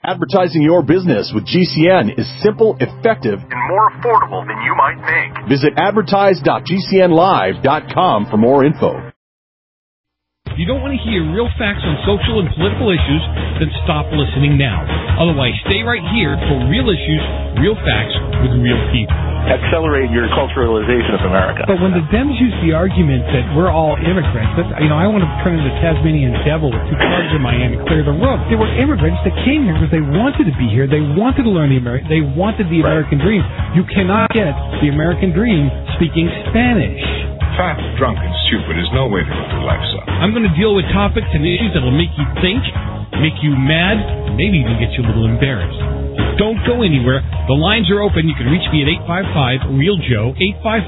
Advertising your business with GCN is simple, effective, and more affordable than you might think. Visit advertise.gcnlive.com for more info. If you don't want to hear real facts on social and political issues, then stop listening now. Otherwise, stay right here for real issues, real facts with real people. Accelerate your culturalization of America. But when the Dems use the argument that we're all immigrants, I want to turn into the Tasmanian devil with two clubs in my hand and clear the room. They were immigrants that came here because they wanted to be here. They wanted to learn they wanted the American dream. You cannot get the American dream speaking Spanish. Fat, drunk, and stupid is no way to go through life, son. I'm going to deal with topics and issues that will make you think, make you mad, maybe even get you a little embarrassed. Don't go anywhere. The lines are open. You can reach me at 855-REAL-JOE,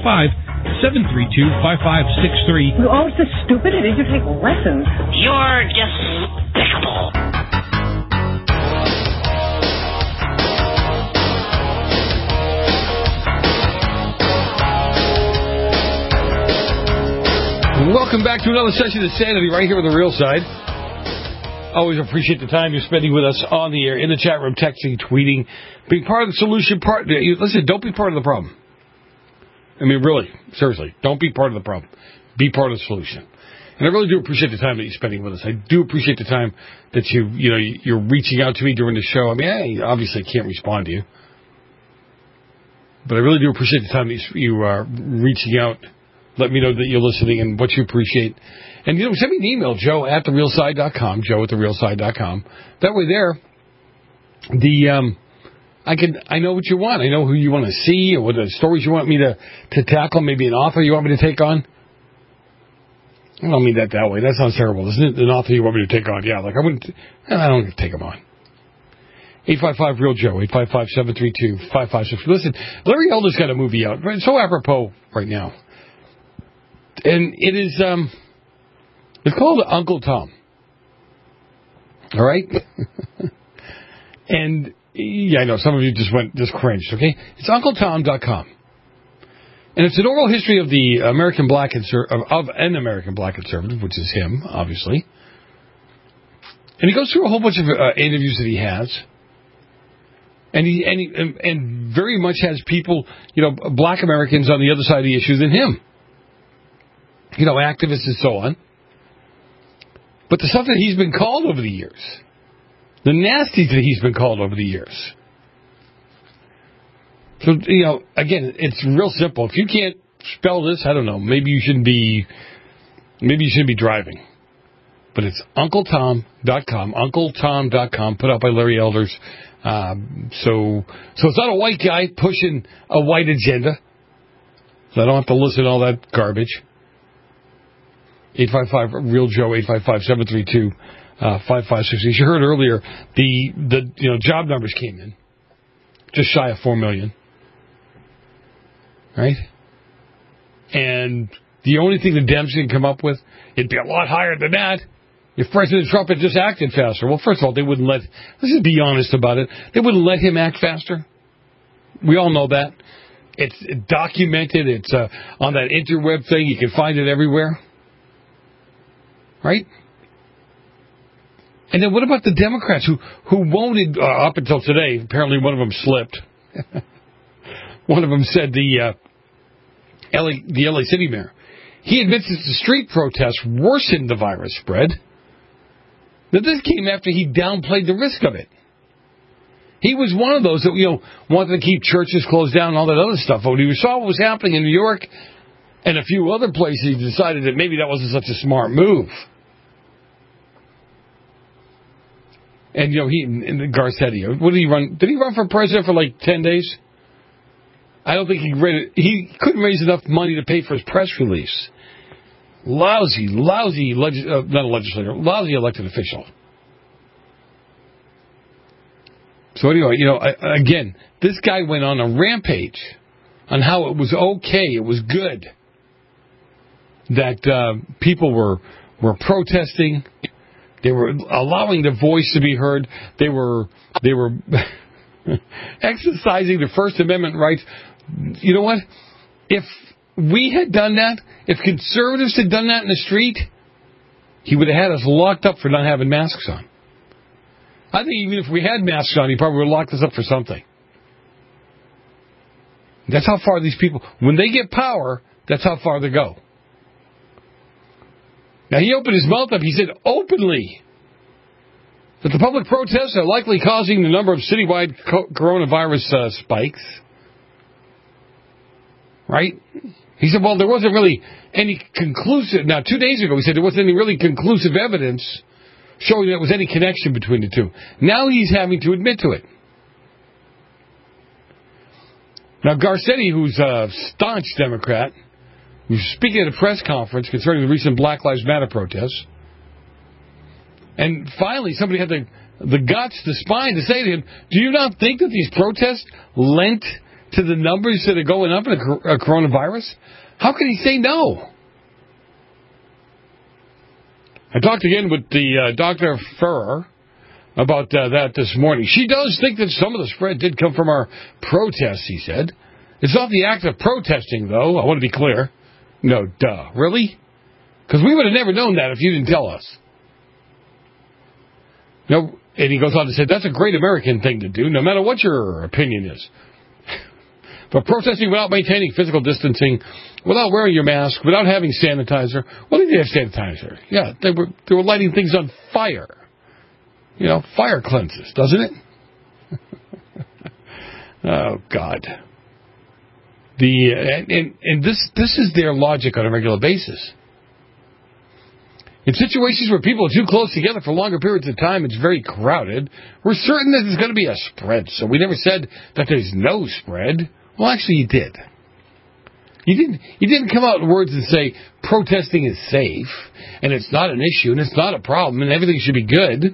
855-732-5563. You're always so stupid. I need to take lessons. You're despicable. Welcome back to another session of Sanity right here on the Real Side. Always appreciate the time you're spending with us on the air, in the chat room, texting, tweeting, being part of the solution. Listen, don't be part of the problem. I mean, really, seriously, don't be part of the problem. Be part of the solution. And I really do appreciate the time that you're spending with us. I do appreciate the time that you're reaching out to me during the show. I mean, I obviously can't respond to you, but I really do appreciate the time that you are reaching out. Let me know that you're listening and what you appreciate. And, send me an email, joe@therealside.com, joe@therealside.com. That way there, I know what you want. I know who you want to see or what the stories you want me to tackle, maybe an author you want me to take on. I don't mean that way. That sounds terrible, isn't it? An author you want me to take on. Yeah, I don't take them on. 855-REAL-JOE, 855-732-5563. Listen, Larry Elder's got a movie out. It's so apropos right now. And it is, it's called Uncle Tom. All right? And, yeah, I know, some of you just cringed, okay? It's UncleTom.com. And it's an oral history of the American black of an American black conservative, which is him, obviously. And he goes through a whole bunch of interviews that he has. And he very much has people, black Americans on the other side of the issue than him. Activists and so on. But the stuff that he's been called over the years, the nasties that he's been called over the years. So, again, it's real simple. If you can't spell this, I don't know, maybe you shouldn't be driving. But it's UncleTom.com, UncleTom.com, put out by Larry Elders. So it's not a white guy pushing a white agenda. So I don't have to listen to all that garbage. 855-REAL-JOE, 855-732-5563. As you heard earlier, the job numbers came in just shy of 4 million. Right? And the only thing the Dems can come up with, it'd be a lot higher than that if President Trump had just acted faster. Well, first of all, let's just be honest about it, they wouldn't let him act faster. We all know that. It's documented. It's on that interweb thing. You can find it everywhere. Right? And then what about the Democrats who voted up until today? Apparently one of them slipped. One of them said the LA City mayor. He admits that the street protests worsened the virus spread. Now this came after he downplayed the risk of it. He was one of those that wanted to keep churches closed down and all that other stuff. But when he saw what was happening in New York and a few other places, he decided that maybe that wasn't such a smart move. And, Garcetti, what did he run? Did he run for president for 10 days? I don't think he couldn't raise enough money to pay for his press release. Lousy not a legislator, lousy elected official. So anyway, again, this guy went on a rampage on how it was okay, it was good that people were protesting. They were allowing their voice to be heard. They were exercising the First Amendment rights. You know what? If we had done that, if conservatives had done that in the street, he would have had us locked up for not having masks on. I think even if we had masks on, he probably would lock us up for something. That's how far these people, when they get power, that's how far they go. Now, he opened his mouth up. He said openly that the public protests are likely causing the number of citywide coronavirus spikes. Right? He said, well, there wasn't really any conclusive... Now, 2 days ago, he said there wasn't any really conclusive evidence showing there was any connection between the two. Now he's having to admit to it. Now, Garcetti, who's a staunch Democrat, was speaking at a press conference concerning the recent Black Lives Matter protests. And finally, somebody had the guts, the spine to say to him, do you not think that these protests lent to the numbers that are going up in the coronavirus? How can he say no? I talked again with the Dr. Ferrer about that this morning. She does think that some of the spread did come from our protests, he said. It's not the act of protesting, though. I want to be clear. No, duh. Really? Because we would have never known that if you didn't tell us. No, and he goes on to say, that's a great American thing to do, no matter what your opinion is. But protesting without maintaining physical distancing, without wearing your mask, without having sanitizer. Well, they did have sanitizer. Yeah, they were lighting things on fire. You know, fire cleanses, doesn't it? Oh, God. And this is their logic on a regular basis. In situations where people are too close together for longer periods of time, it's very crowded. We're certain that there's going to be a spread, so we never said that there's no spread. Well, actually, you did. You didn't come out in words and say protesting is safe, and it's not an issue, and it's not a problem, and everything should be good.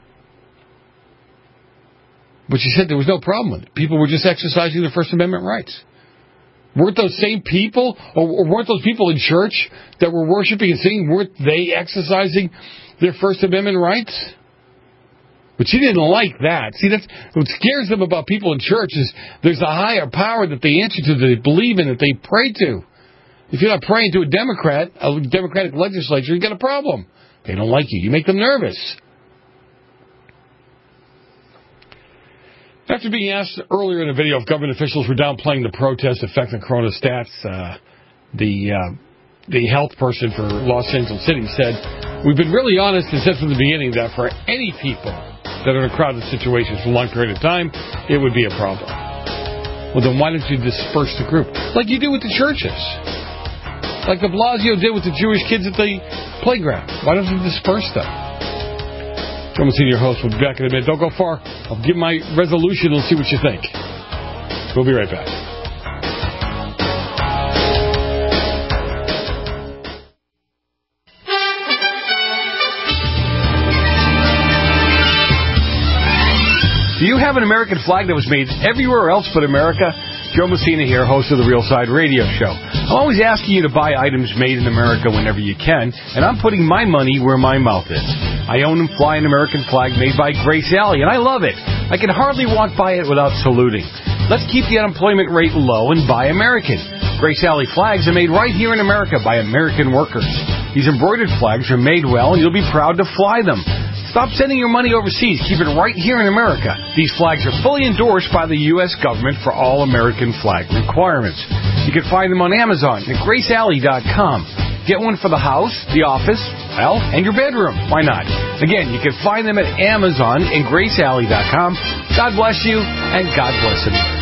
But you said there was no problem with it. People were just exercising their First Amendment rights. Weren't those same people, or weren't those people in church that were worshiping and singing, weren't they exercising their First Amendment rights? But she didn't like that. See, that's what scares them about people in church is there's a higher power that they answer to, that they believe in, that they pray to. If you're not praying to a Democratic legislature, you got a problem. They don't like you. You make them nervous. After being asked earlier in a video if government officials were downplaying the protest affecting corona stats, the health person for Los Angeles City said, we've been really honest and said from the beginning that for any people that are in crowded situations for a long period of time, it would be a problem. Well, then why don't you disperse the group? Like you do with the churches. Like de Blasio did with the Jewish kids at the playground. Why don't you disperse them? Joe Messina, your host, will be back in a minute. Don't go far. I'll give my resolution and see what you think. We'll be right back. Do you have an American flag that was made everywhere else but America? Joe Messina here, host of the Real Side Radio Show. I'm always asking you to buy items made in America whenever you can, and I'm putting my money where my mouth is. I own and fly an American flag made by Grace Alley, and I love it. I can hardly walk by it without saluting. Let's keep the unemployment rate low and buy American. Grace Alley flags are made right here in America by American workers. These embroidered flags are made well, and you'll be proud to fly them. Stop sending your money overseas. Keep it right here in America. These flags are fully endorsed by the U.S. government for all American flag requirements. You can find them on Amazon at GraceAlley.com. Get one for the house, the office, well, and your bedroom. Why not? Again, you can find them at Amazon and GraceAlley.com. God bless you, and God bless America.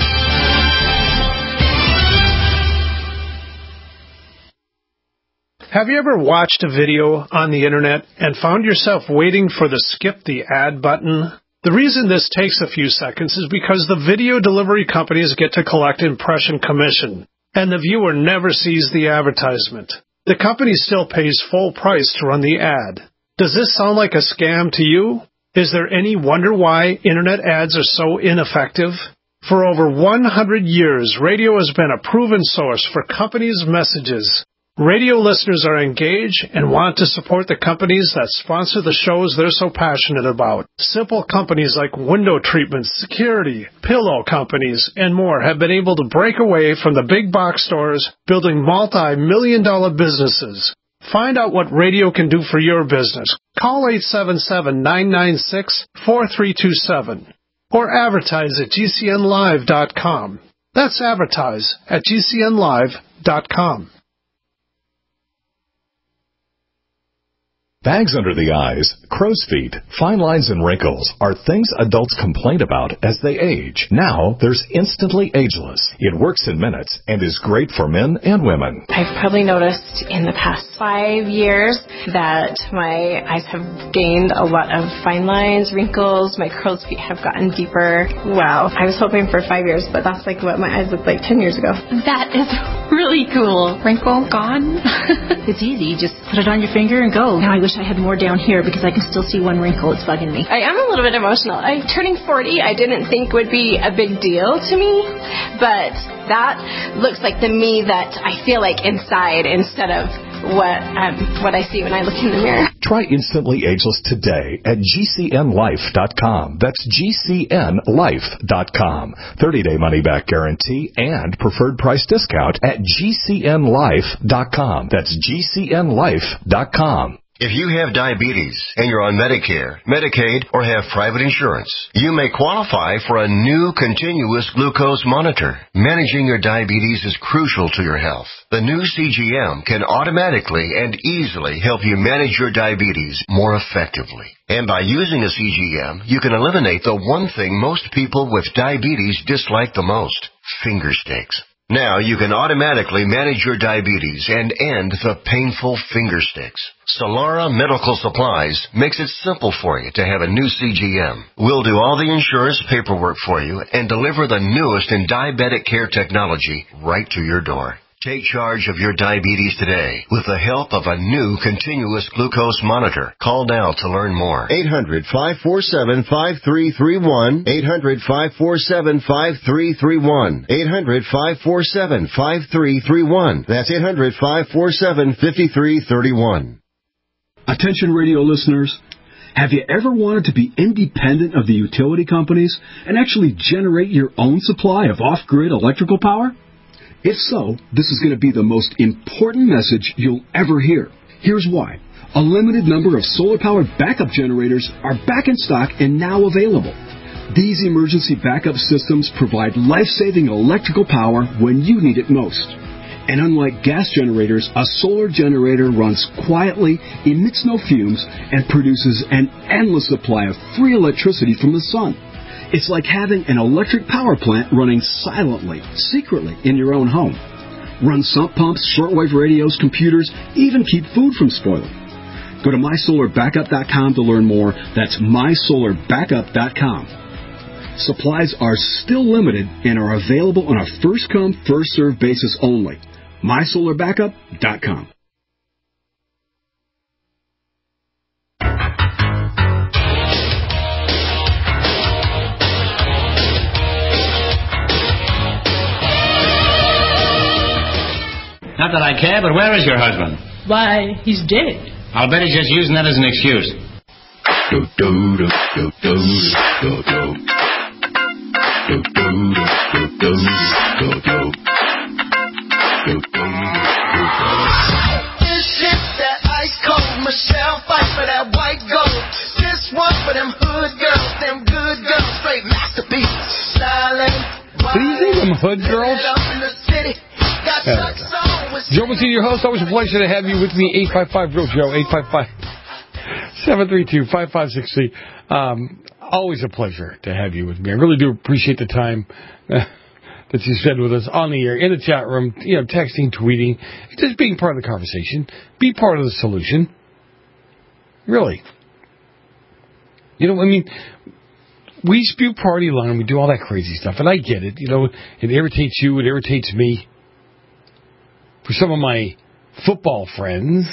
Have you ever watched a video on the internet and found yourself waiting for the skip the ad button? The reason this takes a few seconds is because the video delivery companies get to collect impression commission, and the viewer never sees the advertisement. The company still pays full price to run the ad. Does this sound like a scam to you? Is there any wonder why internet ads are so ineffective? For over 100 years, radio has been a proven source for companies' messages. Radio listeners are engaged and want to support the companies that sponsor the shows they're so passionate about. Simple companies like window treatments, security, pillow companies, and more have been able to break away from the big box stores, building multi-million-dollar businesses. Find out what radio can do for your business. Call 877-996-4327 or advertise at GCNlive.com. That's advertise at GCNlive.com. Bags under the eyes, crow's feet, fine lines, and wrinkles are things adults complain about as they age. Now, there's Instantly Ageless. It works in minutes and is great for men and women. I've probably noticed in the past 5 years that my eyes have gained a lot of fine lines, wrinkles, my crow's feet have gotten deeper. Wow. I was hoping for 5 years, but that's like what my eyes looked like 10 years ago. That is really cool. Wrinkle gone. It's easy. Just put it on your finger and go. Now I wish I had more down here because I can still see one wrinkle. It's bugging me. I am a little bit emotional. Turning 40 I didn't think would be a big deal to me, but that looks like the me that I feel like inside instead of what I see when I look in the mirror. Try Instantly Ageless today at GCNlife.com. That's GCNlife.com. 30-day money-back guarantee and preferred price discount at GCNlife.com. That's GCNlife.com. If you have diabetes and you're on Medicare, Medicaid, or have private insurance, you may qualify for a new continuous glucose monitor. Managing your diabetes is crucial to your health. The new CGM can automatically and easily help you manage your diabetes more effectively. And by using a CGM, you can eliminate the one thing most people with diabetes dislike the most: finger sticks. Now you can automatically manage your diabetes and end the painful finger sticks. Solara Medical Supplies makes it simple for you to have a new CGM. We'll do all the insurance paperwork for you and deliver the newest in diabetic care technology right to your door. Take charge of your diabetes today with the help of a new continuous glucose monitor. Call now to learn more. 800-547-5331. 800-547-5331. 800-547-5331. That's 800-547-5331. Attention radio listeners. Have you ever wanted to be independent of the utility companies and actually generate your own supply of off-grid electrical power? If so, this is going to be the most important message you'll ever hear. Here's why. A limited number of solar-powered backup generators are back in stock and now available. These emergency backup systems provide life-saving electrical power when you need it most. And unlike gas generators, a solar generator runs quietly, emits no fumes, and produces an endless supply of free electricity from the sun. It's like having an electric power plant running silently, secretly in your own home. Run sump pumps, shortwave radios, computers, even keep food from spoiling. Go to mysolarbackup.com to learn more. That's mysolarbackup.com. Supplies are still limited and are available on a first-come, first-served basis only. mysolarbackup.com. Not that I care, but where is your husband? Why, he's dead. I'll bet he's just using that as an excuse. This shit that ice cold Michelle fight for that white gold. This one for them hood girls, them good girls, straight masterpieces. Styling. Did you say them hood girls? Joe Messina, your host. Always a pleasure to have you with me. 855-REAL-JOE, 855-732-5563. Always a pleasure to have you with me. I really do appreciate the time that you spend with us on the air, in the chat room, texting, tweeting, just being part of the conversation. Be part of the solution. Really. We spew party line, we do all that crazy stuff, and I get it. It irritates you, it irritates me. For some of my football friends,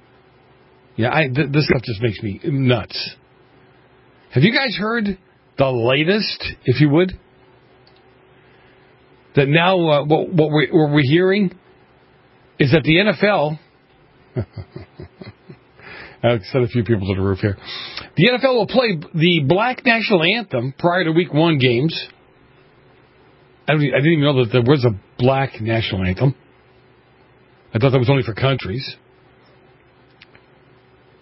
this stuff just makes me nuts. Have you guys heard the latest, if you would? That now what we're hearing is that the NFL... I'll send a few people to the roof here. The NFL will play the Black National Anthem prior to Week 1 games. I didn't even know that there was a Black National Anthem. I thought that was only for countries.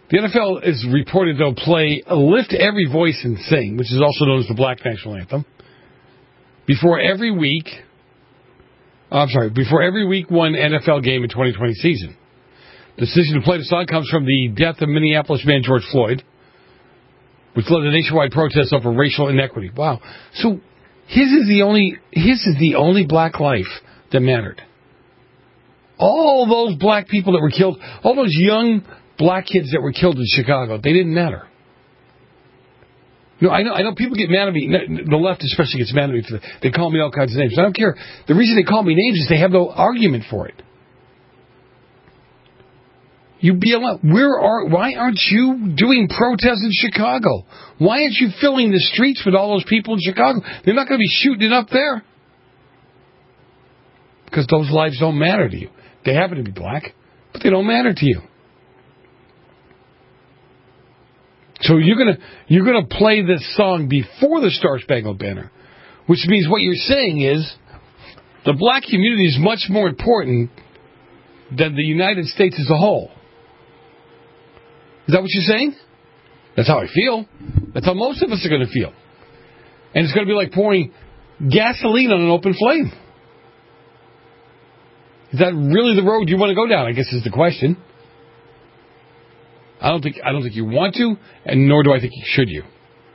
The NFL is reported they'll play Lift Every Voice and Sing, which is also known as the Black National Anthem, before every week one NFL game in 2020 season. The decision to play the song comes from the death of Minneapolis man George Floyd, which led to nationwide protests over racial inequity. Wow. So his is the only black life that mattered. All those black people that were killed, all those young black kids that were killed in Chicago, they didn't matter. No, I know people get mad at me. The left especially gets mad at me. They call me all kinds of names. I don't care. The reason they call me names is they have no argument for it. Why aren't you doing protests in Chicago? Why aren't you filling the streets with all those people in Chicago? They're not going to be shooting it up there. Because those lives don't matter to you. They happen to be black, but they don't matter to you. So you're gonna play this song before the Star Spangled Banner, which means what you're saying is the black community is much more important than the United States as a whole. Is that what you're saying? That's how I feel. That's how most of us are going to feel. And it's going to be like pouring gasoline on an open flame. Is that really the road you want to go down, I guess is the question. I don't think you want to, and nor do I think should you.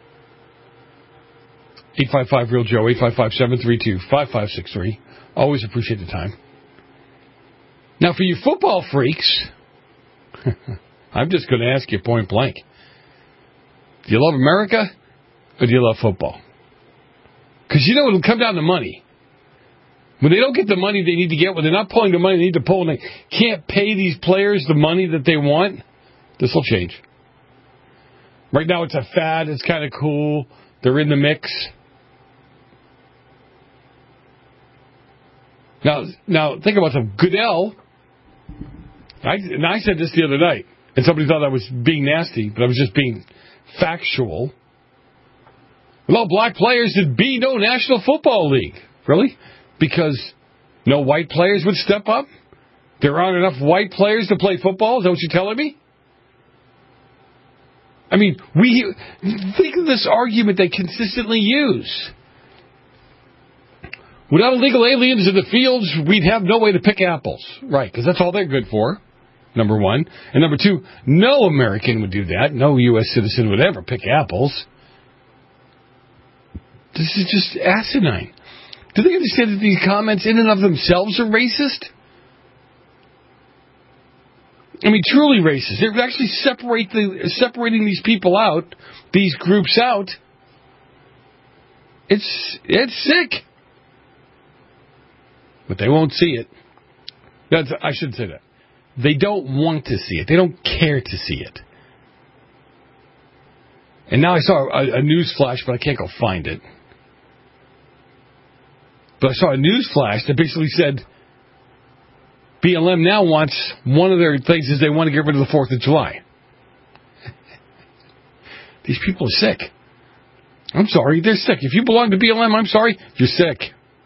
855-REAL-JOE, 855-732-5563. Always appreciate the time. Now, for you football freaks, I'm just going to ask you point blank. Do you love America, or do you love football? Because you know it'll come down to money. When they don't get the money they need to get, when they're not pulling the money they need to pull, and they can't pay these players the money that they want, this will change. Right now it's a fad. It's kind of cool. They're in the mix. Now think about some Goodell. I said this the other night, and somebody thought I was being nasty, but I was just being factual. Without black players, there'd be no National Football League. Really? Because no white players would step up? There aren't enough white players to play football? Is that what you're telling me? I mean, think of this argument they consistently use. Without illegal aliens in the fields, we'd have no way to pick apples. Right, because that's all they're good for, number one. And number two, no American would do that. No U.S. citizen would ever pick apples. This is just asinine. Do they understand that these comments in and of themselves are racist? I mean, truly racist. They're actually separating these people out, these groups out. It's sick. But they won't see it. I shouldn't say that. They don't want to see it. They don't care to see it. And now I saw a news flash, but I can't go find it. But I saw a news flash that basically said BLM now wants, one of their things is they want to get rid of the 4th of July. These people are sick. I'm sorry, they're sick. If you belong to BLM, I'm sorry, you're sick.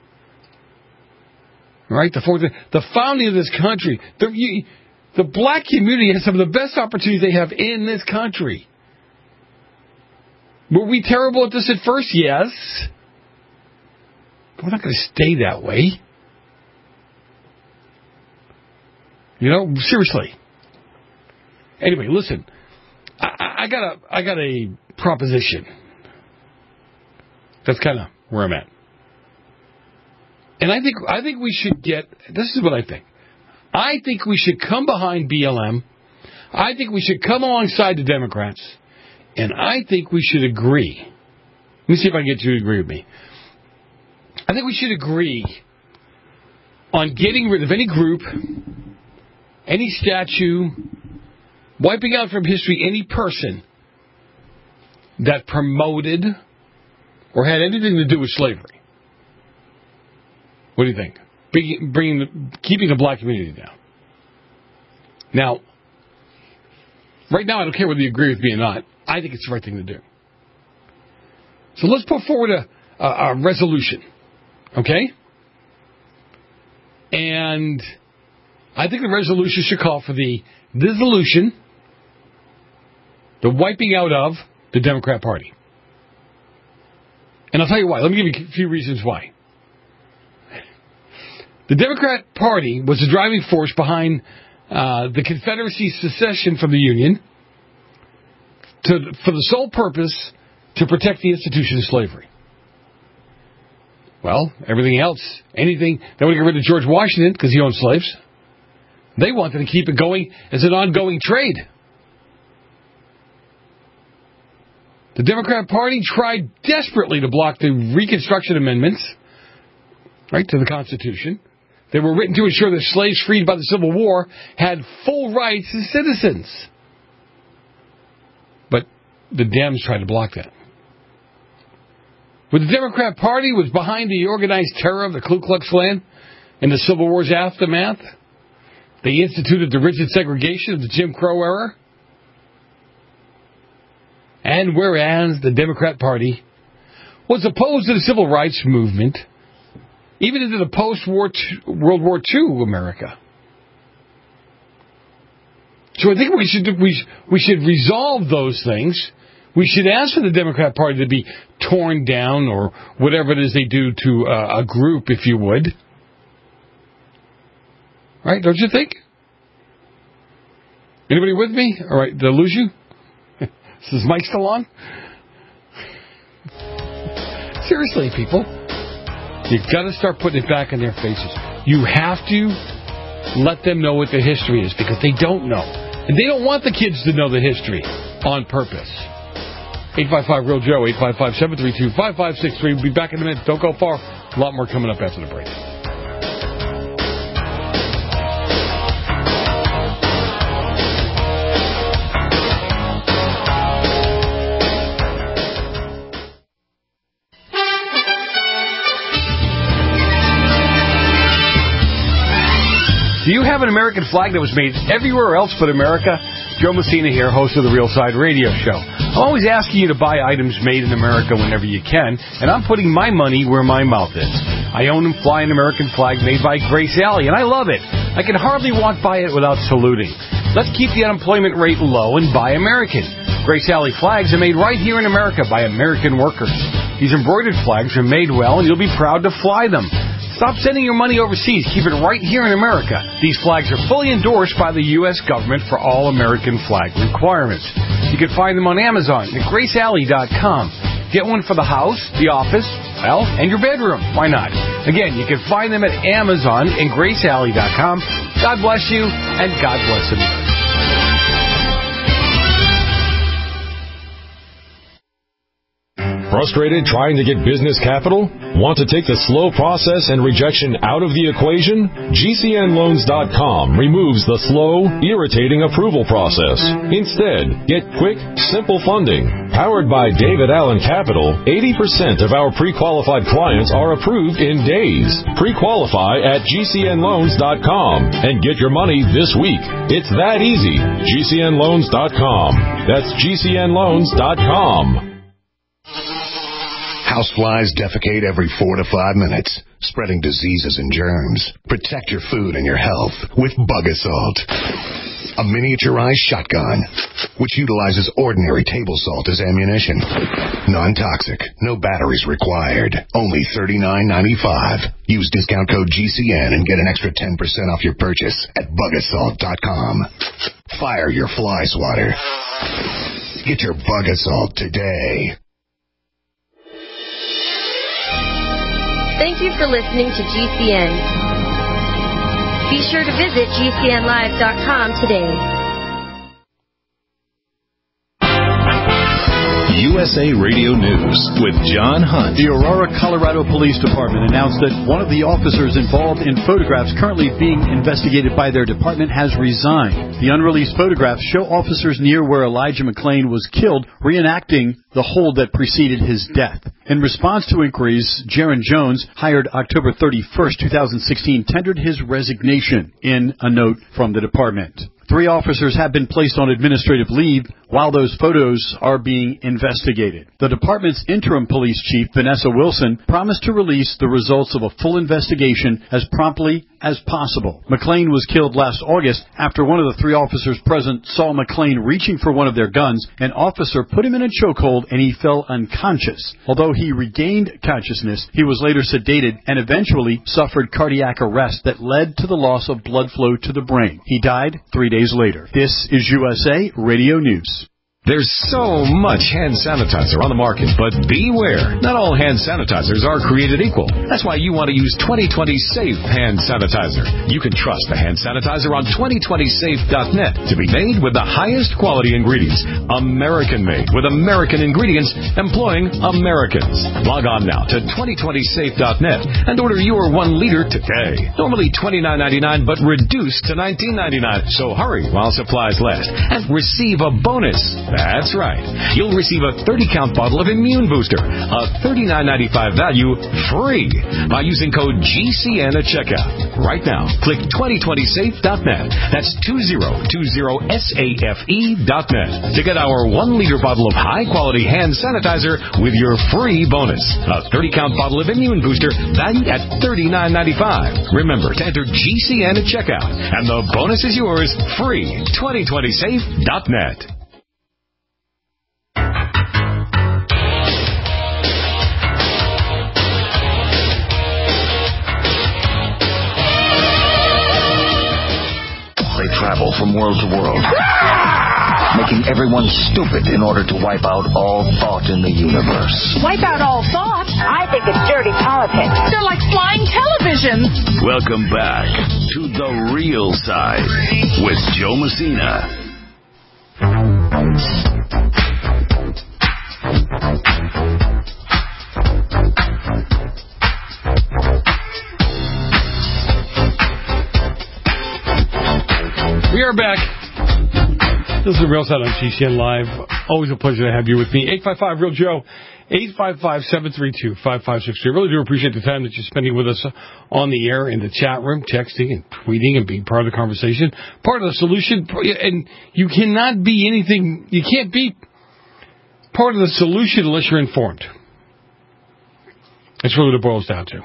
Right? The founding of this country, the black community has some of the best opportunities they have in this country. Were we terrible at this at first? Yes. But we're not going to stay that way. You know, seriously. Anyway, listen. I got a proposition. That's kind of where I'm at. And I think we should this is what I think. I think we should come behind BLM. I think we should come alongside the Democrats. And I think we should agree. Let me see if I can get you to agree with me. I think we should agree on getting rid of any group, any statue, wiping out from history any person that promoted or had anything to do with slavery. What do you think? Keeping the black community down. Now, right now I don't care whether you agree with me or not. I think it's the right thing to do. So let's put forward a resolution. Okay? And I think the resolution should call for the dissolution The wiping out of the Democrat Party. And I'll tell you why. Let me give you a few reasons why. The Democrat Party was the driving force behind the Confederacy's secession from the Union for the sole purpose to protect the institution of slavery. Well, everything else, anything, they want to get rid of George Washington because he owned slaves. They wanted to keep it going as an ongoing trade. The Democrat Party tried desperately to block the Reconstruction Amendments, right, to the Constitution. They were written to ensure that slaves freed by the Civil War had full rights as citizens. But the Dems tried to block that. When the Democrat Party was behind the organized terror of the Ku Klux Klan in the Civil War's aftermath, they instituted the rigid segregation of the Jim Crow era. And whereas the Democrat Party was opposed to the civil rights movement, even into the post-World War II America. So I think we should resolve those things. We should ask for the Democrat Party to be torn down or whatever it is they do to a group, if you would. Right? Don't you think? Anybody with me? All right, did I lose you? Is Mike still on? Seriously, people. You've got to start putting it back in their faces. You have to let them know what the history is because they don't know. And they don't want the kids to know the history on purpose. 855-REAL-JOE, 855-732-5563. We'll be back in a minute. Don't go far. A lot more coming up after the break. Do you have an American flag that was made everywhere else but America? Joe Messina here, host of the Real Side Radio Show. I'm always asking you to buy items made in America whenever you can, and I'm putting my money where my mouth is. I own and fly an American flag made by Grace Alley, and I love it. I can hardly walk by it without saluting. Let's keep the unemployment rate low and buy American. Grace Alley flags are made right here in America by American workers. These embroidered flags are made well, and you'll be proud to fly them. Stop sending your money overseas. Keep it right here in America. These flags are fully endorsed by the U.S. government for all American flag requirements. You can find them on Amazon at GraceAlley.com. Get one for the house, the office, well, and your bedroom. Why not? Again, you can find them at Amazon and GraceAlley.com. God bless you, and God bless America. Frustrated trying to get business capital? Want to take the slow process and rejection out of the equation? GCNLoans.com removes the slow, irritating approval process. Instead, get quick, simple funding. Powered by David Allen Capital, 80% of our pre-qualified clients are approved in days. Pre-qualify at GCNLoans.com and get your money this week. It's that easy. GCNLoans.com. That's GCNLoans.com. Houseflies defecate every 4 to 5 minutes, spreading diseases and germs. Protect your food and your health with Bug Assault. A miniaturized shotgun, which utilizes ordinary table salt as ammunition. Non-toxic, no batteries required. Only $39.95. Use discount code GCN and get an extra 10% off your purchase at BugAssault.com. Fire your fly swatter. Get your Bug Assault today. Thank you for listening to GCN. Be sure to visit GCNlive.com today. USA Radio News with John Hunt. The Aurora, Colorado Police Department announced that one of the officers involved in photographs currently being investigated by their department has resigned. The unreleased photographs show officers near where Elijah McClain was killed reenacting the hold that preceded his death. In response to inquiries, Jaron Jones, hired October 31st, 2016, tendered his resignation in a note from the department. 3 officers have been placed on administrative leave while those photos are being investigated. The department's interim police chief, Vanessa Wilson, promised to release the results of a full investigation as promptly as possible. McLean was killed last August after one of the 3 officers present saw McLean reaching for one of their guns. An officer put him in a chokehold and he fell unconscious. Although he regained consciousness, he was later sedated and eventually suffered cardiac arrest that led to the loss of blood flow to the brain. He died 3 days later. This is USA Radio News. There's so much hand sanitizer on the market, but beware. Not all hand sanitizers are created equal. That's why you want to use 2020 Safe Hand Sanitizer. You can trust the hand sanitizer on 2020safe.net to be made with the highest quality ingredients. American-made with American ingredients employing Americans. Log on now to 2020safe.net and order your 1 liter today. Normally $29.99, but reduced to $19.99. So hurry while supplies last and receive a bonus. That's right. You'll receive a 30-count bottle of Immune Booster, a $39.95 value, free by using code GCN at checkout. Right now, click 2020safe.net. That's 2020safe.net to get our 1-liter bottle of high-quality hand sanitizer with your free bonus. A 30-count bottle of Immune Booster valued at $39.95. Remember to enter GCN at checkout, and the bonus is yours free. 2020safe.net. They travel from world to world, making everyone stupid in order to wipe out all thought in the universe. Wipe out all thought? I think it's dirty politics. They're like flying television. Welcome back to The Real Side with Joe Messina. We are back. This is The Real Side on GCN Live. Always a pleasure to have you with me. 855-REAL-JOE, 855-732-5563. I really do appreciate the time that you're spending with us on the air, in the chat room, texting and tweeting and being part of the conversation, part of the solution. And you cannot be anything, you can't be part of the solution unless you're informed. That's really what it boils down to.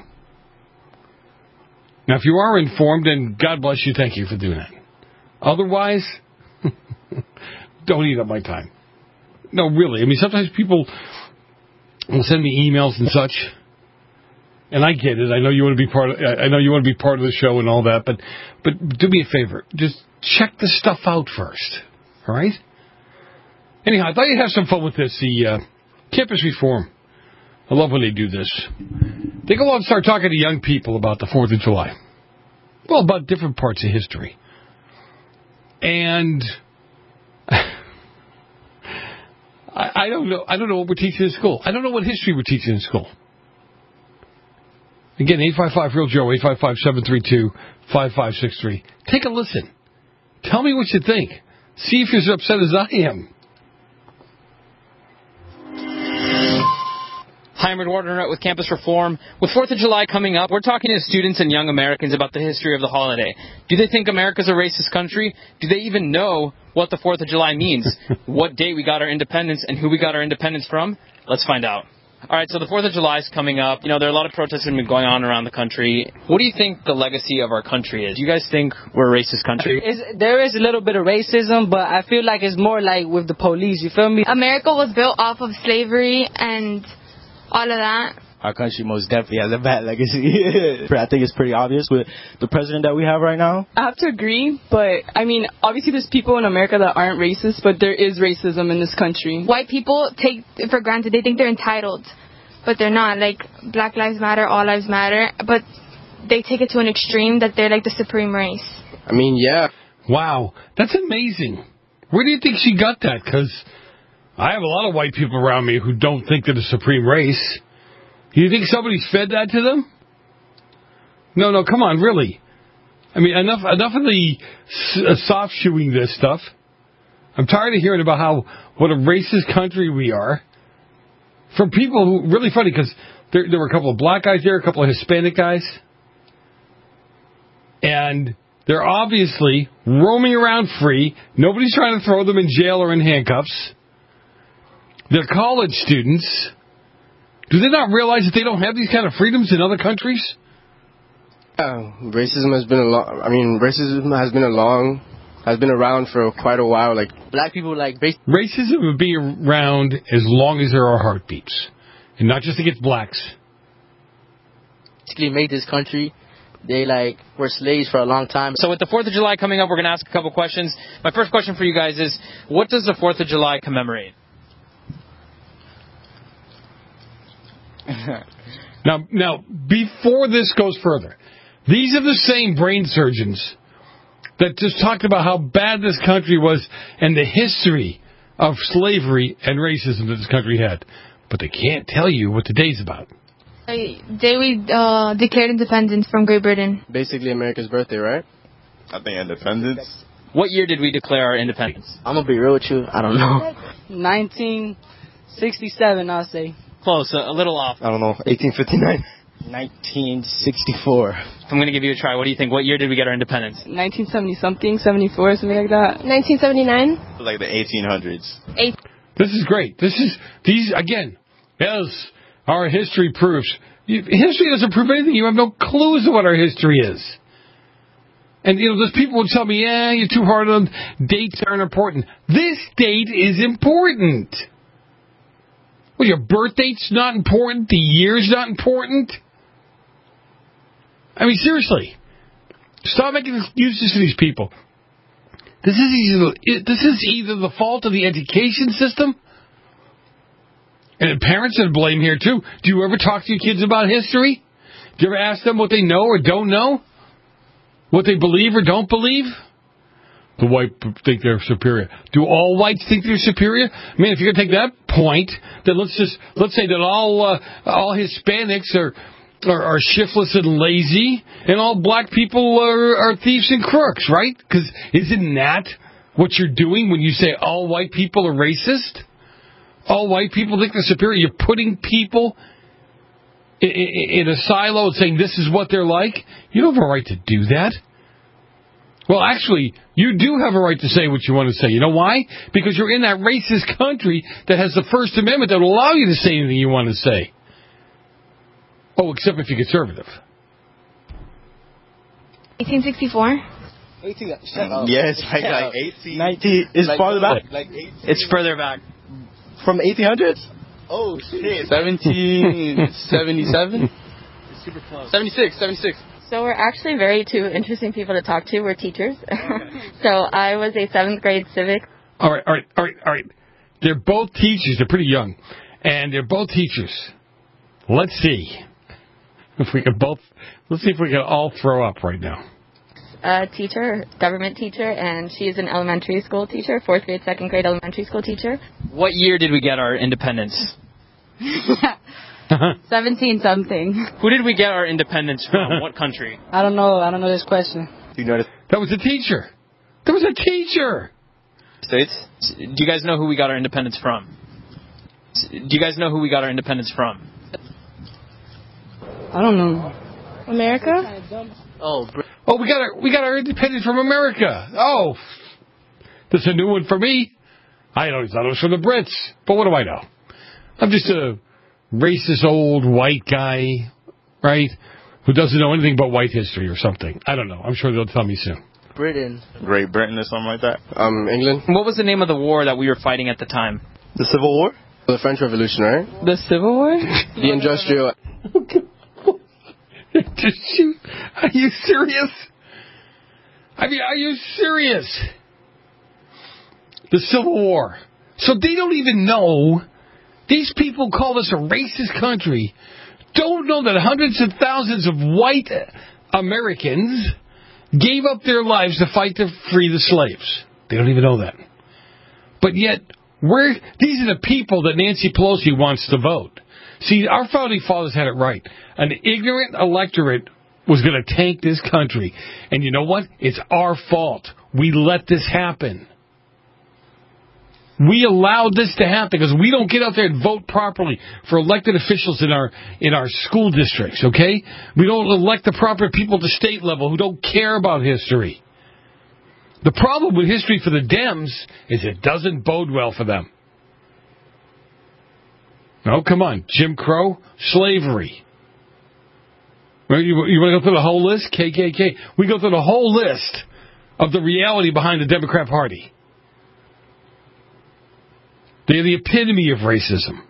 Now, if you are informed, then God bless you, thank you for doing that. Otherwise, don't eat up my time. No, really. I mean, sometimes people will send me emails and such, and I get it. I know you want to be part of the show and all that, but do me a favor. Just check the stuff out first. All right? Anyhow, I thought you'd have some fun with this. The campus reform. I love when they do this. They go out and start talking to young people about the 4th of July. Well, about different parts of history. And I don't know. I don't know what we're teaching in school. I don't know what history we're teaching in school. Again, 855-REAL-JOE, 855-732-5563. Take a listen. Tell me what you think. See if you're as upset as I am. Hi, I'm Ed Warden with Campus Reform. With 4th of July coming up, we're talking to students and young Americans about the history of the holiday. Do they think America's a racist country? Do they even know what the 4th of July means? What date we got our independence and who we got our independence from? Let's find out. All right, so the 4th of July is coming up. You know, there are a lot of protests that have been going on around the country. What do you think the legacy of our country is? Do you guys think we're a racist country? There is a little bit of racism, but I feel like it's more like with the police. You feel me? America was built off of slavery and all of that. Our country most definitely has a bad legacy. I think it's pretty obvious with the president that we have right now. I have to agree, but I mean, obviously there's people in America that aren't racist, but there is racism in this country. White people take it for granted. They think they're entitled, but they're not. Like, Black Lives Matter, All Lives Matter, but they take it to an extreme that they're like the supreme race. I mean, yeah. Wow, that's amazing. Where do you think she got that? Because I have a lot of white people around me who don't think they're the supreme race. Do you think somebody's fed that to them? No, come on, really. I mean, enough of the soft-shoeing this stuff. I'm tired of hearing about what a racist country we are. From people who, really funny, because there were a couple of black guys there, a couple of Hispanic guys. And They're obviously roaming around free. Nobody's trying to throw them in jail or in handcuffs. They're college students. Do they not realize that they don't have these kind of freedoms in other countries? Racism has been around for quite a while. Like black people, racism will be around as long as there are heartbeats, and not just against blacks. Basically, made this country. They were slaves for a long time. So with the 4th of July coming up, we're going to ask a couple questions. My first question for you guys is, what does the 4th of July commemorate? Now, before this goes further, these are the same brain surgeons that just talked about how bad this country was and the history of slavery and racism that this country had. But they can't tell you what the day's about. Day we declared independence from Great Britain. Basically America's birthday, right? I think independence. What year did we declare our independence? I'm going to be real with you. I don't know. 1967, I'll say. Close, a little off. I don't know. 1859. 1964. I'm going to give you a try. What do you think? What year did we get our independence? 1970-something, 74, something like that. 1979. Like the 1800s. This is great. These again, as our history proves. History doesn't prove anything. You have no clue as to what our history is. And, those people would tell me, you're too hard on dates aren't important. This date is important. Well, your birth date's not important. The year's not important. I mean, seriously. Stop making excuses for these people. This is either the fault of the education system, and parents are to blame here, too. Do you ever talk to your kids about history? Do you ever ask them what they know or don't know? What they believe or don't believe? The white think they're superior. Do all whites think they're superior? I mean, if you're going to take that point, then let's say that all Hispanics are shiftless and lazy, and all black people are thieves and crooks, right? Because isn't that what you're doing when you say all white people are racist? All white people think they're superior. You're putting people in a silo and saying this is what they're like. You don't have a right to do that. Well, actually, you do have a right to say what you want to say. You know why? Because you're in that racist country that has the First Amendment that will allow you to say anything you want to say. Oh, except if you're conservative. 1864? Yes, like 18. 19. It's farther back. It's further back. From 1800s? Oh, shit. 1777? Super close. 76. So we're actually very two interesting people to talk to. We're teachers. So I was a 7th grade civics. All right. They're both teachers. They're pretty young. And they're both teachers. Let's see if we can all throw up right now. A teacher, government teacher, and she's an elementary school teacher, 4th grade, 2nd grade elementary school teacher. What year did we get our independence? 17-something. Who did we get our independence from? What country? I don't know this question. Do you know that was a teacher. There was a teacher. States? Do you guys know who we got our independence from? I don't know. America? Oh, we got our independence from America. Oh, this is a new one for me. I thought it was from the Brits, but what do I know? I'm just a racist old white guy, right, who doesn't know anything about white history or something. I don't know. I'm sure they'll tell me soon. Britain. Great Britain or something like that? England. What was the name of the war that we were fighting at the time? The Civil War? The French Revolution, right? The Civil War? The Industrial... Are you serious? I mean, are you serious? The Civil War. So they don't even know. These people call us a racist country. Don't know that hundreds of thousands of white Americans gave up their lives to fight to free the slaves. They don't even know that. But yet, these are the people that Nancy Pelosi wants to vote. See, our founding fathers had it right. An ignorant electorate was going to tank this country. And you know what? It's our fault. We let this happen. We allowed this to happen because we don't get out there and vote properly for elected officials in our school districts, okay? We don't elect the proper people at the state level who don't care about history. The problem with history for the Dems is it doesn't bode well for them. No, come on. Jim Crow, slavery. You want to go through the whole list? KKK. We go through the whole list of the reality behind the Democrat Party. They're the epitome of racism.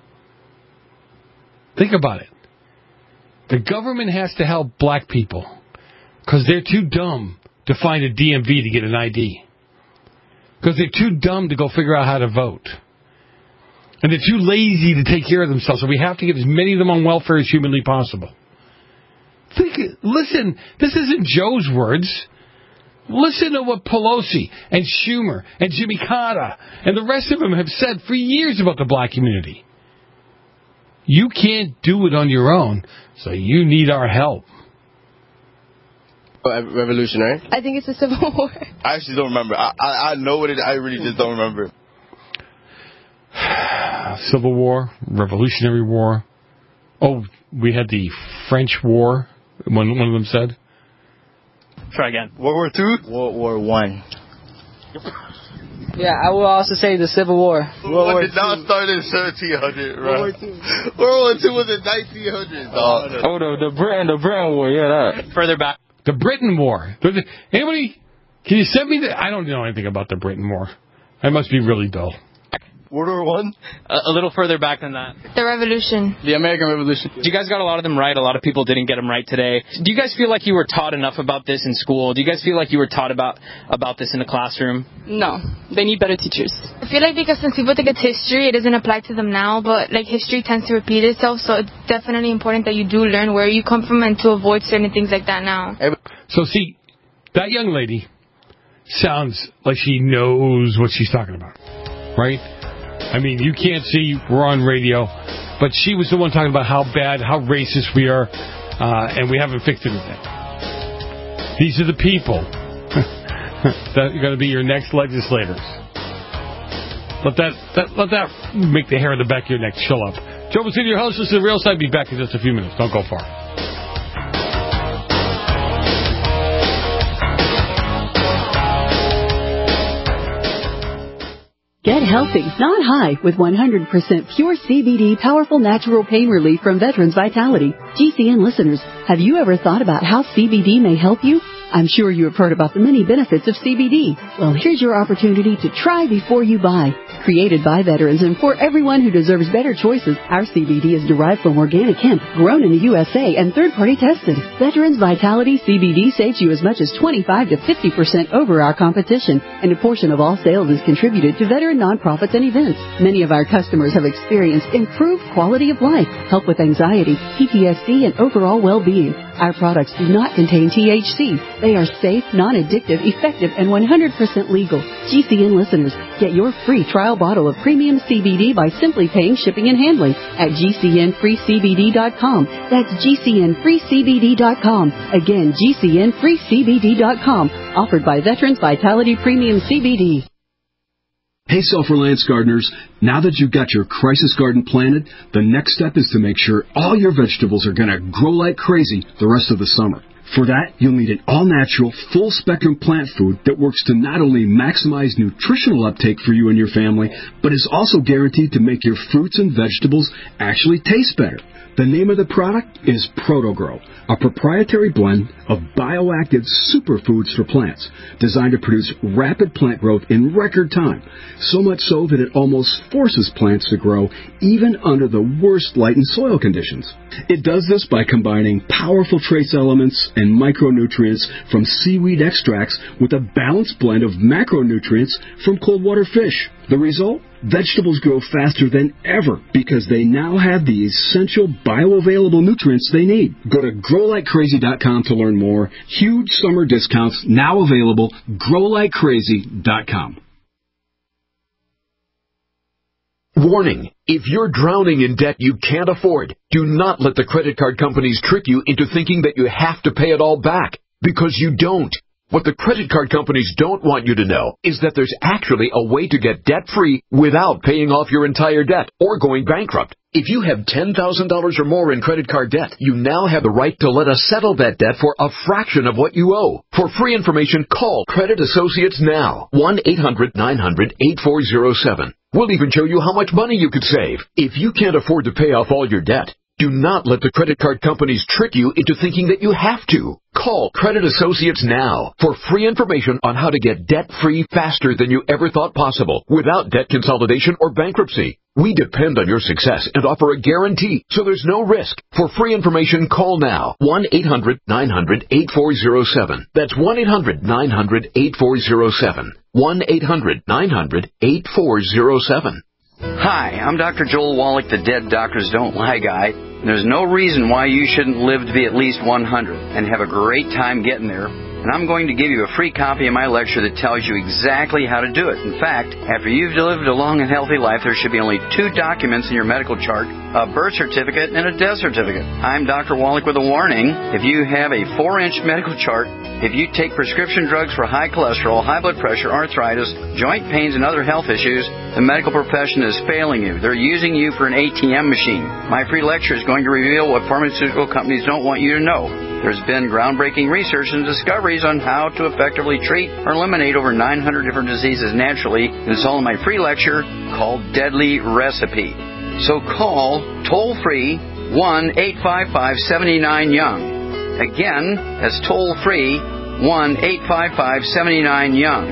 Think about it. The government has to help black people because they're too dumb to find a DMV to get an ID. Because they're too dumb to go figure out how to vote. And they're too lazy to take care of themselves, so we have to get as many of them on welfare as humanly possible. Listen, this isn't Joe's words. Listen to what Pelosi and Schumer and Jimmy Carter and the rest of them have said for years about the black community. You can't do it on your own, so you need our help. Revolutionary? I think it's a civil war. I actually don't remember. I know what it is. I really just don't remember. Civil War, Revolutionary War. Oh, we had the French War, one of them said. Try again. World War II? World War I. Yeah, I will also say the Civil War. World War did not start in 1700, right? World War II was in 1900. Oh, the Britain War, yeah, that. Further back. The Britain War. Anybody, can you send me I don't know anything about the Britain War. I must be really dull. World War I? A little further back than that. The Revolution. The American Revolution. You guys got a lot of them right. A lot of people didn't get them right today. Do you guys feel like you were taught enough about this in school? Do you guys feel like you were taught about this in the classroom? No. They need better teachers. I feel like because since people think it's history, it doesn't apply to them now, but like history tends to repeat itself, so it's definitely important that you do learn where you come from and to avoid certain things like that now. So see, that young lady sounds like she knows what she's talking about, right? I mean, you can't see, we're on radio, but she was the one talking about how bad, how racist we are, and we haven't fixed anything. These are the people that are going to be your next legislators. Let that make the hair on the back of your neck chill up. Joe Messina, your host, this is The Real Side. Be back in just a few minutes. Don't go far. Get healthy, not high, with 100% pure CBD powerful natural pain relief from Veterans Vitality. GCN listeners, have you ever thought about how CBD may help you? I'm sure you have heard about the many benefits of CBD. Well, here's your opportunity to try before you buy. Created by veterans and for everyone who deserves better choices, our CBD is derived from organic hemp, grown in the USA and third-party tested. Veterans Vitality CBD saves you as much as 25 to 50% over our competition, and a portion of all sales is contributed to veteran nonprofits and events. Many of our customers have experienced improved quality of life, help with anxiety, PTSD, and overall well-being. Our products do not contain THC. They are safe, non-addictive, effective, and 100% legal. GCN listeners, get your free trial bottle of premium CBD by simply paying shipping and handling at GCNFreeCBD.com. That's GCNFreeCBD.com. Again, GCNFreeCBD.com. Offered by Veterans Vitality Premium CBD. Hey, self-reliance gardeners, now that you've got your crisis garden planted, the next step is to make sure all your vegetables are going to grow like crazy the rest of the summer. For that, you'll need an all-natural, full-spectrum plant food that works to not only maximize nutritional uptake for you and your family, but is also guaranteed to make your fruits and vegetables actually taste better. The name of the product is ProtoGrow, a proprietary blend of bioactive superfoods for plants, designed to produce rapid plant growth in record time, so much so that it almost forces plants to grow even under the worst light and soil conditions. It does this by combining powerful trace elements and micronutrients from seaweed extracts with a balanced blend of macronutrients from cold water fish. The result? Vegetables grow faster than ever because they now have the essential bioavailable nutrients they need. Go to growlikecrazy.com to learn more. Huge summer discounts now available. growlikecrazy.com. Warning, if you're drowning in debt you can't afford, do not let the credit card companies trick you into thinking that you have to pay it all back, because you don't. What the credit card companies don't want you to know is that there's actually a way to get debt-free without paying off your entire debt or going bankrupt. If you have $10,000 or more in credit card debt, you now have the right to let us settle that debt for a fraction of what you owe. For free information, call Credit Associates now. 1-800-900-8407. We'll even show you how much money you could save. If you can't afford to pay off all your debt, do not let the credit card companies trick you into thinking that you have to. Call Credit Associates now for free information on how to get debt-free faster than you ever thought possible without debt consolidation or bankruptcy. We depend on your success and offer a guarantee, so there's no risk. For free information, call now. 1-800-900-8407. That's 1-800-900-8407. 1-800-900-8407. Hi, I'm Dr. Joel Wallach, the Dead Doctors Don't Lie guy. There's no reason why you shouldn't live to be at least 100 and have a great time getting there. And I'm going to give you a free copy of my lecture that tells you exactly how to do it. In fact, after you've lived a long and healthy life, there should be only 2 documents in your medical chart, a birth certificate and a death certificate. I'm Dr. Wallach with a warning. If you have a 4-inch medical chart, if you take prescription drugs for high cholesterol, high blood pressure, arthritis, joint pains, and other health issues, the medical profession is failing you. They're using you for an ATM machine. My free lecture is going to reveal what pharmaceutical companies don't want you to know. There's been groundbreaking research and discoveries on how to effectively treat or eliminate over 900 different diseases naturally. And it's all in my free lecture called Deadly Recipe. So call toll-free 1-855-79-YOUNG. Again, that's toll-free 1-855-79-YOUNG.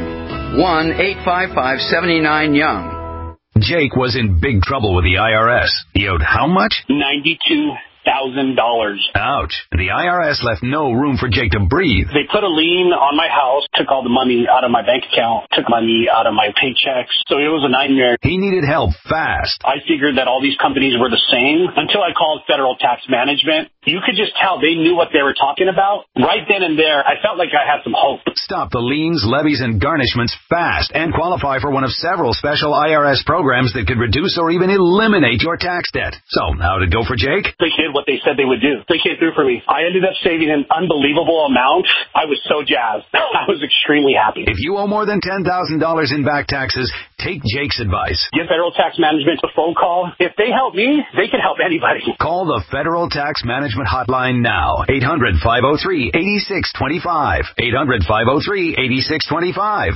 1-855-79-YOUNG. Jake was in big trouble with the IRS. He owed how much? $92,000. Ouch. The IRS left no room for Jake to breathe. They put a lien on my house, took all the money out of my bank account, took money out of my paychecks. So it was a nightmare. He needed help fast. I figured that all these companies were the same until I called Federal Tax Management. You could just tell they knew what they were talking about. Right then and there, I felt like I had some hope. Stop the liens, levies, and garnishments fast and qualify for one of several special IRS programs that could reduce or even eliminate your tax debt. So, how'd it go for Jake? They did what they said they would do. They came through for me. I ended up saving an unbelievable amount. I was so jazzed. I was extremely happy. If you owe more than $10,000 in back taxes, take Jake's advice. Give Federal Tax Management a phone call. If they help me, they can help anybody. Call the Federal Tax Management Hotline now. 800-503-8625. 800-503-8625.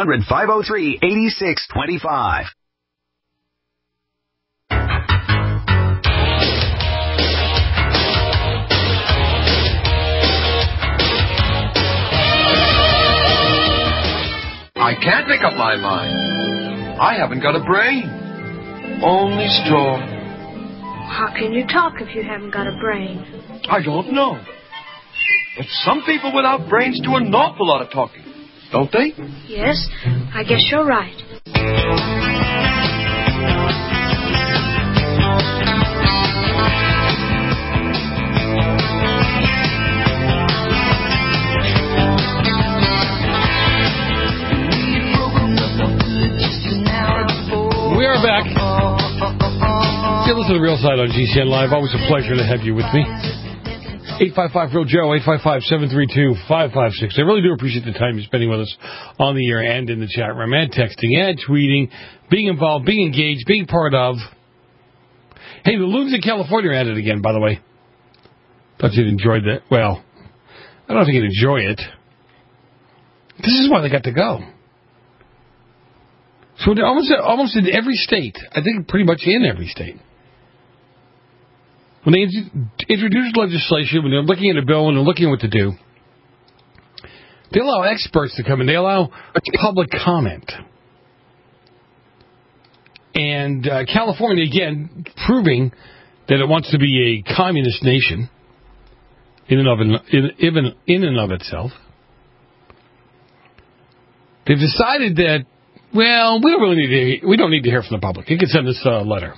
800-503-8625. I can't make up my mind. I haven't got a brain. Only straw. How can you talk if you haven't got a brain? I don't know. But some people without brains do an awful lot of talking, don't they? Yes, I guess you're right. We are back. You listen to The Real Side on GCN Live. Always a pleasure to have you with me. 855-REAL-JOE, 855-732-5566. I really do appreciate the time you're spending with us on the air and in the chat room, and texting, and tweeting, being involved, being engaged, being part of. Hey, the loons in California are at it again, by the way. Thought you'd enjoyed that. Well, I don't know if you can enjoy it. This is why they got to go. So almost in every state, I think pretty much in every state, when they introduce legislation, when they're looking at a bill and they're looking at what to do, they allow experts to come in. They allow public comment. And California, again, proving that it wants to be a communist nation in and of itself. They've decided that, well, we don't need to hear from the public. You can send us a letter.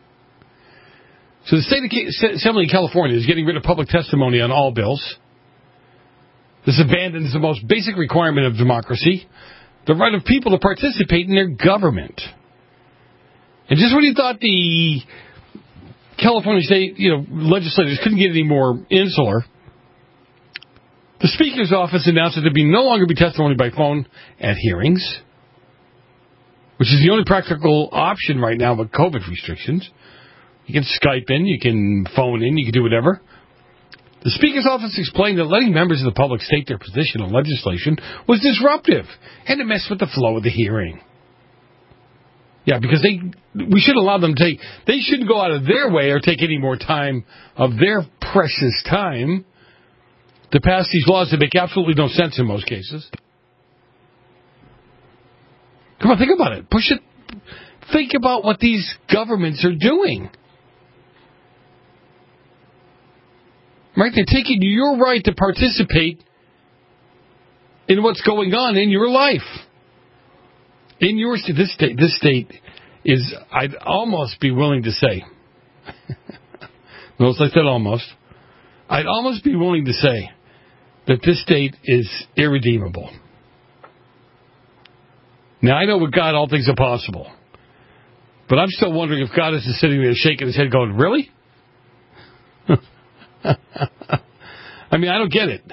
So the State Assembly of California is getting rid of public testimony on all bills. This abandons the most basic requirement of democracy, the right of people to participate in their government. And just when you thought the California state, legislators couldn't get any more insular, The Speaker's office announced that there will no longer be testimony by phone at hearings, which is the only practical option right now with COVID restrictions. You can Skype in, you can phone in, you can do whatever. The Speaker's office explained that letting members of the public state their position on legislation was disruptive and it messed with the flow of the hearing. Yeah, because we should allow them to take, they shouldn't go out of their way or take any more time of their precious time to pass these laws that make absolutely no sense in most cases. Come on, think about it. Push it. Think about what these governments are doing. Right? They're taking your right to participate in what's going on in your life. In your state, this state is, I'd almost be willing to say, notice I said almost, I'd almost be willing to say that this state is irredeemable. Now, I know with God all things are possible, but I'm still wondering if God is just sitting there shaking his head going, really? I mean, I don't get it.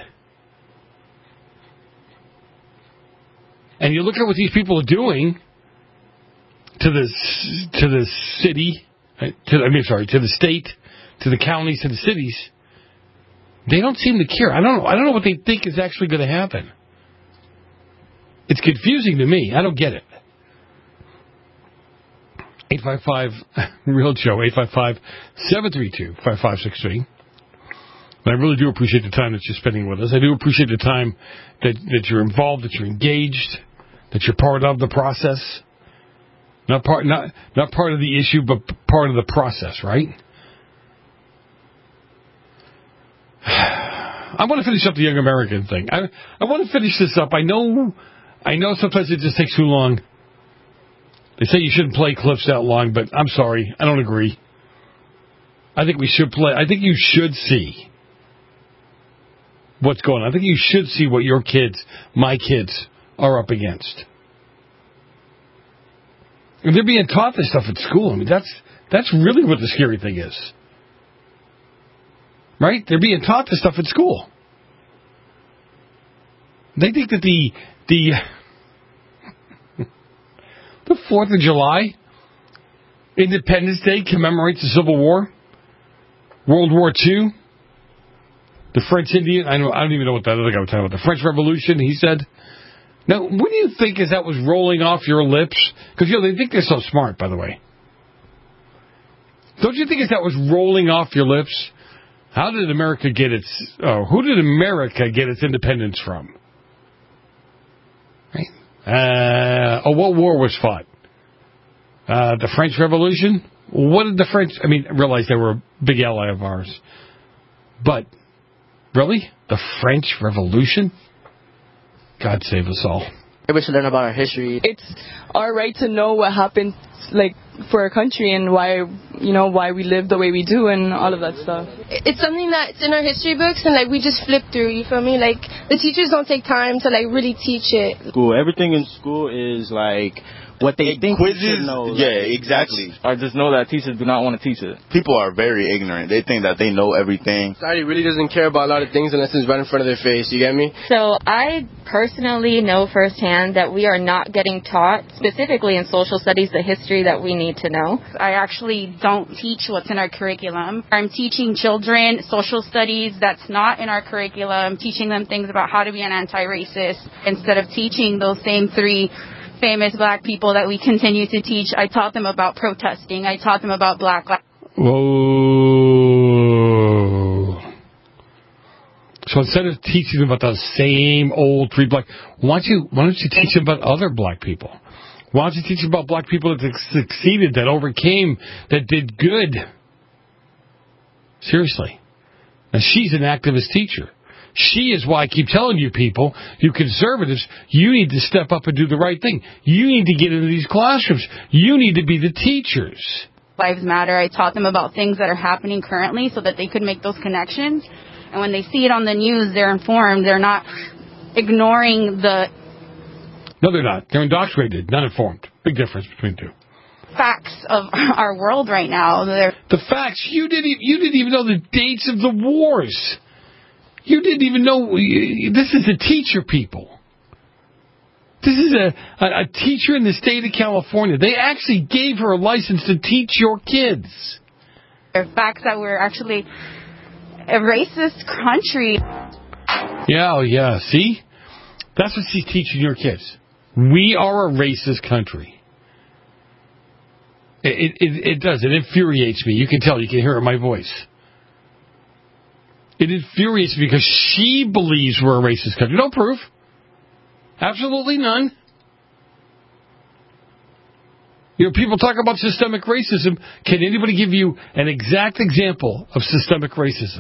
And you look at what these people are doing to the city, to the state, to the counties, to the cities. They don't seem to care. I don't know what they think is actually going to happen. It's confusing to me. I don't get it. 855 Real Joe, 855-732-5563. And I really do appreciate the time that you're spending with us. I do appreciate the time that you're involved, that you're engaged, that you're part of the process. Not part of the issue, but part of the process, right? I want to finish up the Young American thing. I want to finish this up. I know sometimes it just takes too long. They say you shouldn't play clips that long, but I'm sorry. I don't agree. I think we should play. I think you should see what's going on. I think you should see what your kids, my kids, are up against. And they're being taught this stuff at school. I mean, that's really what the scary thing is. Right? They're being taught this stuff at school. They think that the 4th of July, Independence Day, commemorates the Civil War, World War II, the French Indian. I don't even know what that other guy was talking about. The French Revolution, he said. Now, what do you think as that was rolling off your lips? Because, they think they're so smart, by the way. Don't you think as that was rolling off your lips, how did America get who did America get its independence from? Right? What war was fought? The French Revolution? What did the French... I realize they were a big ally of ours. But, really? The French Revolution? God save us all. We should learn about our history. It's our right to know what happened, for our country and why we live the way we do and all of that stuff. It's something that's in our history books and we just flip through, you feel me? The teachers don't take time to really teach it. Everything in school is what they think quizzes, you should know. Yeah, exactly. I just know that teachers do not want to teach it. People are very ignorant. They think that they know everything. Society really doesn't care about a lot of things unless it's right in front of their face. You get me? So I personally know firsthand that we are not getting taught, specifically in social studies, the history that we need to know. I actually don't teach what's in our curriculum. I'm teaching children social studies that's not in our curriculum, teaching them things about how to be an anti-racist instead of teaching those same 3 famous black people that we continue to teach. I taught them about protesting. I taught them about Black Lives. Whoa. So instead of teaching them about the same old 3 black, why don't you teach them about other black people? Why don't you teach them about black people that succeeded, that overcame, that did good? Seriously. Now, she's an activist teacher. She is why I keep telling you people, you conservatives, you need to step up and do the right thing. You need to get into these classrooms. You need to be the teachers. Lives Matter. I taught them about things that are happening currently so that they could make those connections. And when they see it on the news, they're informed. They're not ignoring the... No, they're not. They're indoctrinated, not informed. Big difference between the two. Facts of our world right now. The facts. You didn't even know the dates of the wars. You didn't even know. This is a teacher, people. This is a teacher in the state of California. They actually gave her a license to teach your kids. Facts that we're actually a racist country. Yeah. See? That's what she's teaching your kids. We are a racist country. It does. It infuriates me. You can tell. You can hear it in my voice. It infuriates me because she believes we're a racist country. No proof. Absolutely none. People talk about systemic racism. Can anybody give you an exact example of systemic racism?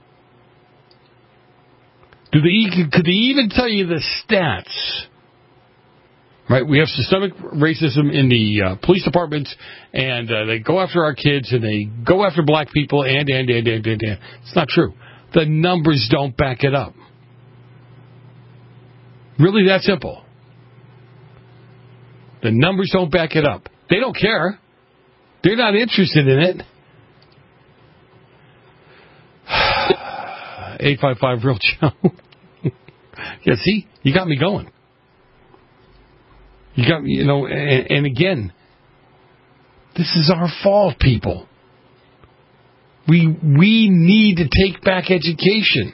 Could they even tell you the stats? Right, we have systemic racism in the police departments, and they go after our kids, and they go after black people, and. It's not true. The numbers don't back it up. Really that simple. The numbers don't back it up. They don't care. They're not interested in it. 855 Real Joe. Yeah, see? You got me going. You got me, and again, this is our fault, people. We need to take back education.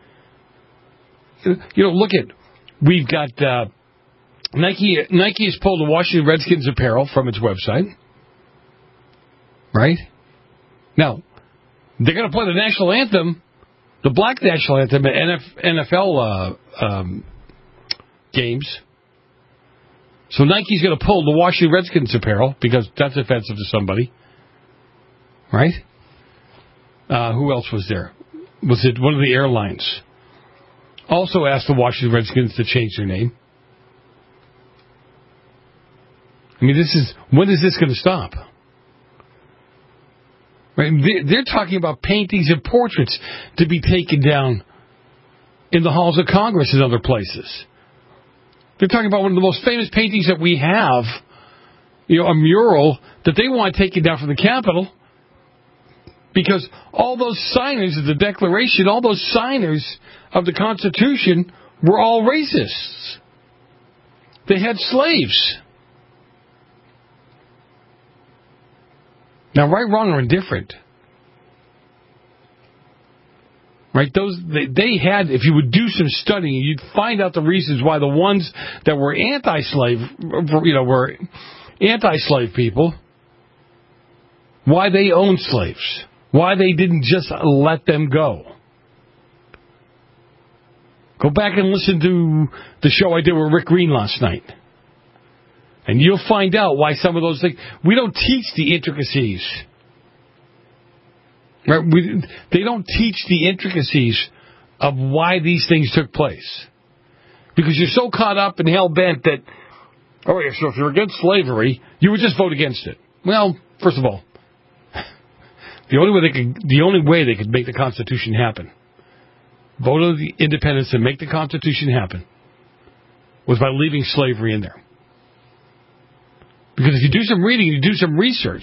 Look at, we've got Nike has pulled the Washington Redskins apparel from its website. Right? Now, they're going to play the national anthem, the black national anthem at NFL games. So Nike's going to pull the Washington Redskins apparel because that's offensive to somebody. Right? Who else was there? Was it one of the airlines? Also asked the Washington Redskins to change their name. I mean, when is this going to stop? Right? They're talking about paintings and portraits to be taken down in the halls of Congress and other places. They're talking about one of the most famous paintings that we have, a mural that they want taken down from the Capitol because all those signers of the Declaration, all those signers of the Constitution were all racists. They had slaves. Now, right, wrong, or indifferent. Right? They had, if you would do some studying, you'd find out the reasons why the ones that were anti-slave, were anti-slave people, why they owned slaves, why they didn't just let them go. Go back and listen to the show I did with Rick Green last night. And you'll find out why some of those things, we don't teach the intricacies. Right? They don't teach the intricacies of why these things took place. Because you're so caught up and hell-bent that, so if you're against slavery, you would just vote against it. Well, first of all, the only way they could make the Constitution happen, vote of the independence and make the Constitution happen, was by leaving slavery in there. Because if you do some reading, you do some research,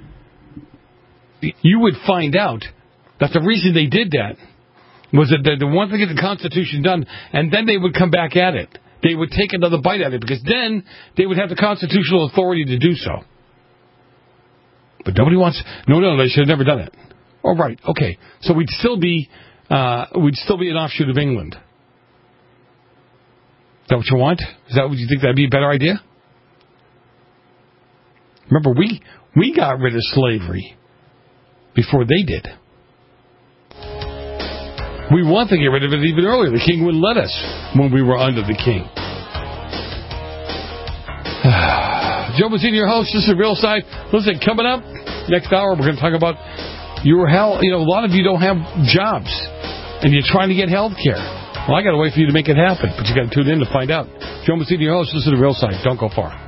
you would find out that the reason they did that was that they wanted to get the Constitution done, and then they would come back at it. They would take another bite at it, because then they would have the constitutional authority to do so. But nobody wants... No, they should have never done it. Oh, right, okay. So we'd still be an offshoot of England. Is that what you want? Is that what you think that'd be a better idea? Remember, we got rid of slavery before they did. We want to get rid of it even earlier. The king wouldn't let us when we were under the king. Joe Mazzini, your host. This is Real Side. Listen, coming up next hour, we're going to talk about your health. A lot of you don't have jobs, and you're trying to get health care. Well, I got to wait for you to make it happen, but you got to tune in to find out. Joe Mazzini, your host. This is Real Side. Don't go far.